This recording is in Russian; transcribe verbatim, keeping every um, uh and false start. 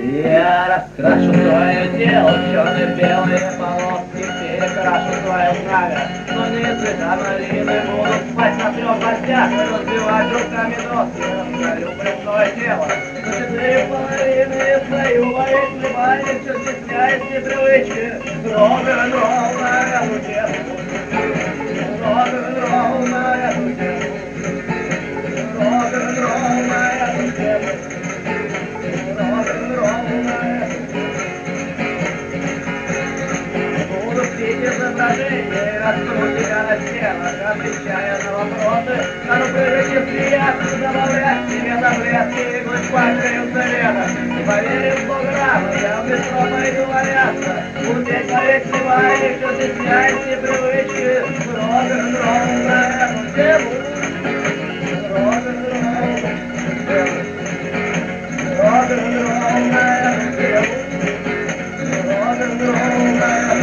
Я раскрашу твое тело в черно-белые полоски, перекрашу твое знамя, но не цвета малины. Буду спать на трех гвоздях и разбивать руками доски. Раскалю брюшное тело на четыре половины, свою воительную баню, все стесняясь непривычки. Рок-н-ролл на эту тему, рок-н-ролл на эту тему, рок-н-ролл на эту тему. Буду пить изображение, раскруть тебя на стенах, отвечая на вопросы. А ну прыгайте приятно, добавлять себе таблетки, и глоть пачкаются вена. Не поверишь в Бограма, я в метро пойду валяться. Буду петь по вечной бане, все стесняясь непривычки. Рок-н-ролл на эту тему, рок-н-ролл на эту тему. Rock and roll, man. Rock and roll, man.